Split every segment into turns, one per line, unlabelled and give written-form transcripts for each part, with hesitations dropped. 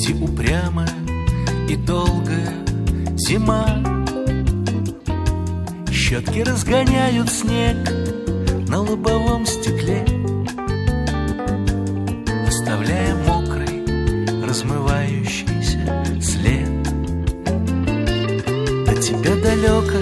Путь и упрямая, и долгая зима. Щетки разгоняют снег на лобовом стекле, оставляя мокрый, размывающийся след. До тебя далеко,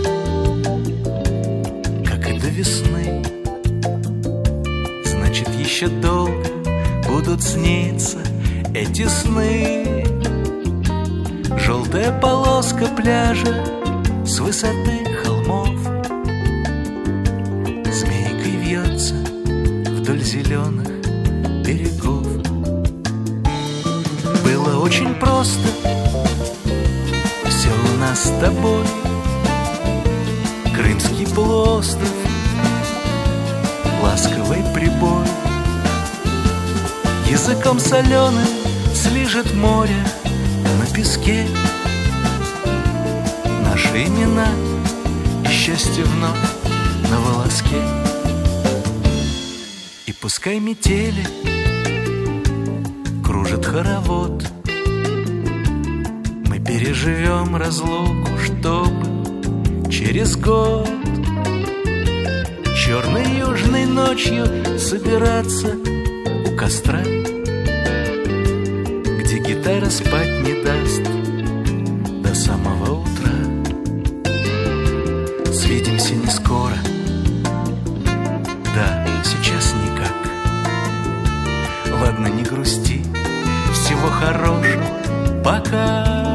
как и до весны. Значит, еще долго будут сниться эти сны. Желтая полоска пляжа с высоты холмов змейкой вьется вдоль зеленых берегов. Было очень просто все у нас с тобой. Крымский полуостров, ласковый прибой. Языком соленым слижет море на песке наши имена, и счастье вновь на волоске. И пускай метели кружит хоровод, мы переживем разлуку, чтобы через год черной южной ночью собираться у костра, где гитара спать не даст до самого утра. Свидимся не скоро, да, сейчас никак. Ладно, не грусти, всего хорошего, пока.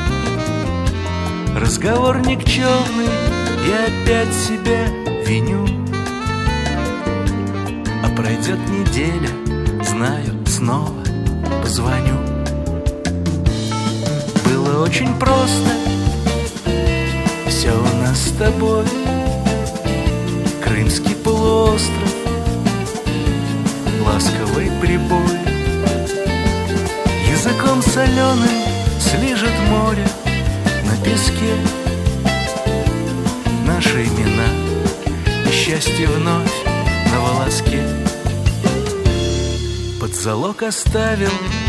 Разговор никчемный, я опять себя виню. А пройдет неделя, знаю, снова позвоню. Было очень просто все у нас с тобой. Крымский полуостров, ласковый прибой. Языком соленым слижет море на песке наши имена, и счастье вновь на волоске. Под залог оставил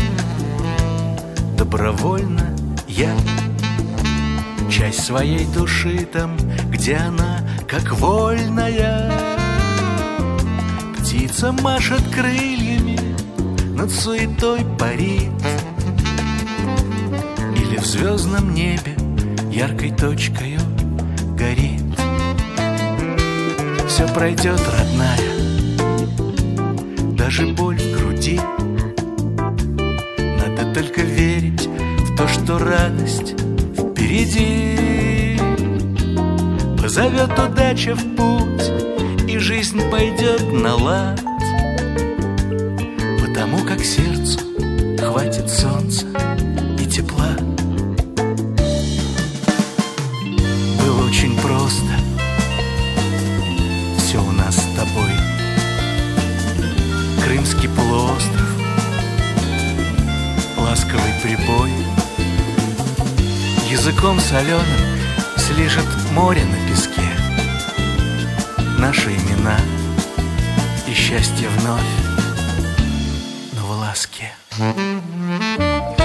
добровольно я часть своей души там, где она как вольная. Птица машет крыльями, над суетой парит, или в звездном небе яркой точкою горит. Все пройдет, родная, даже боль в груди. Надо только верить в то, что радость впереди. Позовет удача в путь, и жизнь пойдет на лад, потому как сердцу хватит солнца и тепла. Было очень просто все у нас с тобой. Крымский полуостров, ласковый прибой. Языком соленым слижет море на песке наши имена, и счастье вновь на волоске.